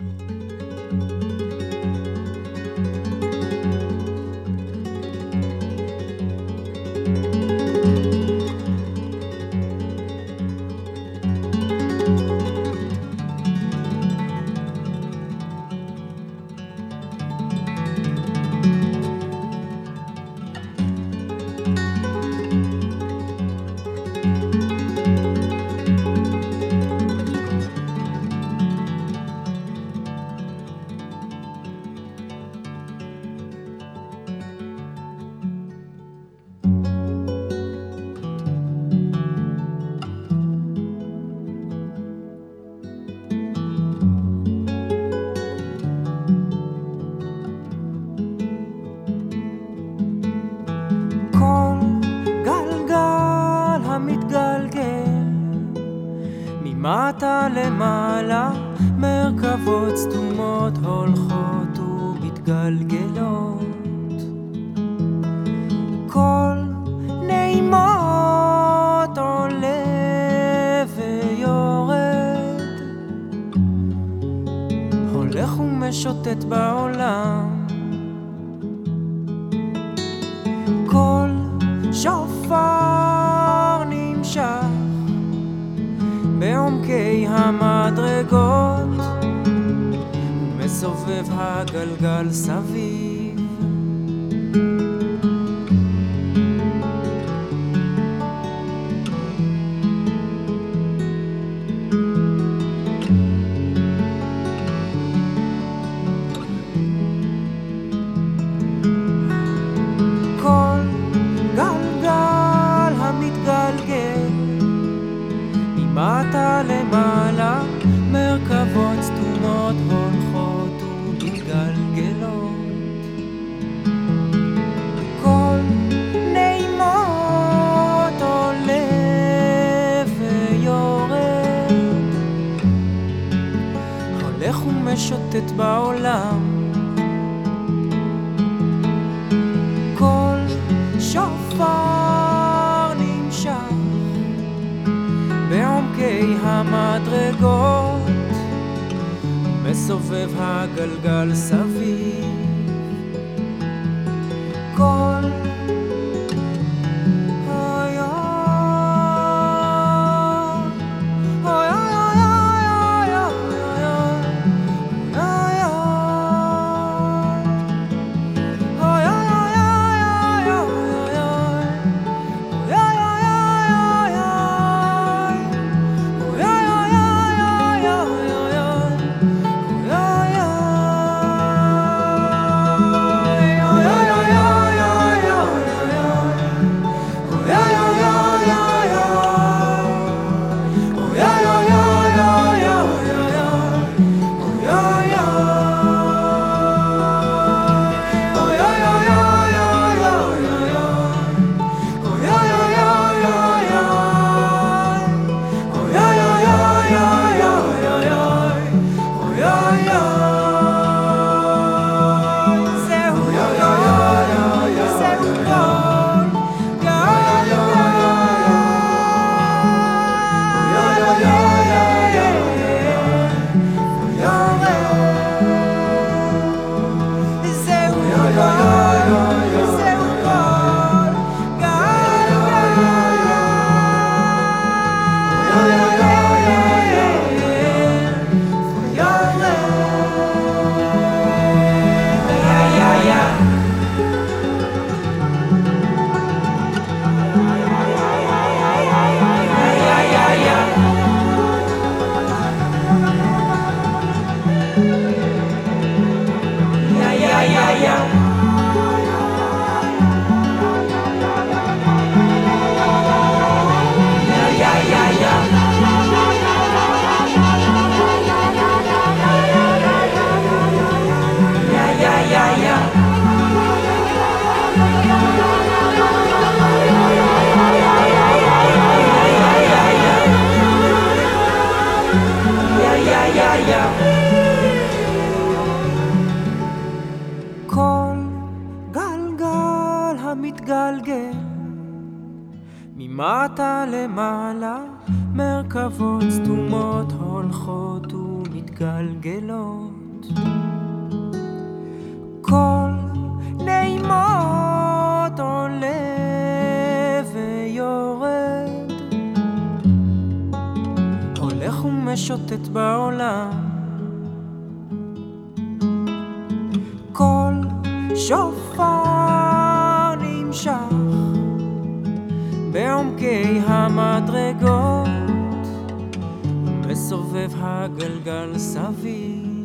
מטה למעלה, מרכבות סתומות הולכות ומתגלגלות. כל נעימות עולה ויורד, הולך ומשוטט בעולם. כל שופר נמשך בעומקי המדרגות, ומסובב הגלגל סביב. כל גלגל המתגלגל ממטה למעלה, מרכבות סתומות הולכות ומתגלגלות. כל נעימות עולה ויורד, הולך ומשוטט בעולם. כל שופר נמשך בעומקי המדרגות, מסובב הגלגל סביב. כל מתגלגל ממטה למעלה, מרכבות סתומות הולכות ומתגלגלות. מתגלגלות, כל נעימות עולה ויורד, הולך ומשוטט בעולם, כל שופר נמשך בעומקי המדרגות, מסובב הגלגל סביב.